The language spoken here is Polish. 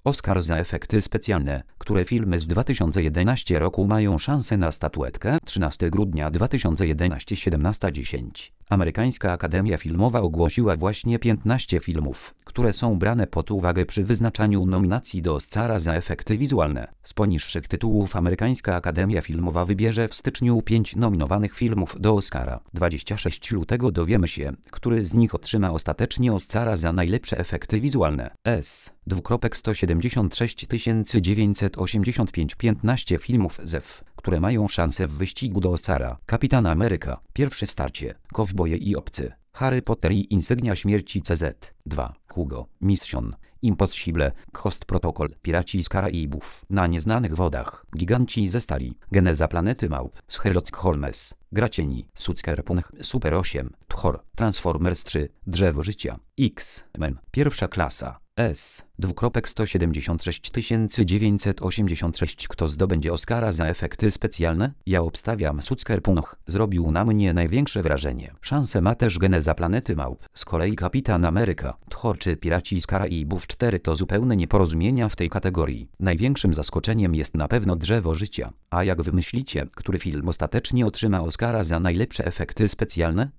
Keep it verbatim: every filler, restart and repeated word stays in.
Oscar za efekty specjalne. Które filmy z dwa tysiące jedenastego roku mają szansę na statuetkę? trzynastego grudnia dwa tysiące jedenastego, siedemnasta dziesięć. Amerykańska Akademia Filmowa ogłosiła właśnie piętnaście filmów, które są brane pod uwagę przy wyznaczaniu nominacji do Oscara za efekty wizualne. Z poniższych tytułów Amerykańska Akademia Filmowa wybierze w styczniu pięć nominowanych filmów do Oscara. dwudziestego szóstego lutego dowiemy się, który z nich otrzyma ostatecznie Oscara za najlepsze efekty wizualne. S. dwukropek sto siedemdziesiąt sześć tysięcy dziewięćset osiemdziesiąt pięć. piętnaście filmów z F, które mają szansę w wyścigu do Oscara. Kapitan Ameryka, Pierwsze starcie, Kowboje i obcy, Harry Potter i Insygnia śmierci C Z. dwa. Hugo, Mission Impossible, Ghost Protocol, Piraci z Karaibów, Na nieznanych wodach, Giganci ze stali, Geneza planety małp, Sherlock Holmes, Gra cieni, Sucker-Punch, Super osiem, Thor, Transformers trzy, Drzewo życia, X-Men, Pierwsza klasa, S. dwukropek sto siedemdziesiąt sześć tysięcy dziewięćset osiemdziesiąt sześć. Kto zdobędzie Oscara za efekty specjalne? Ja obstawiam Sucker-Punch. Zrobił na mnie największe wrażenie. Szansę ma też Geneza planety małp. Z kolei Kapitan Ameryka, Thor czy Piraci z Karaibów cztery to zupełne nieporozumienia w tej kategorii. Największym zaskoczeniem jest na pewno Drzewo życia. A jak wy myślicie, który film ostatecznie otrzyma Oscara za najlepsze efekty specjalne?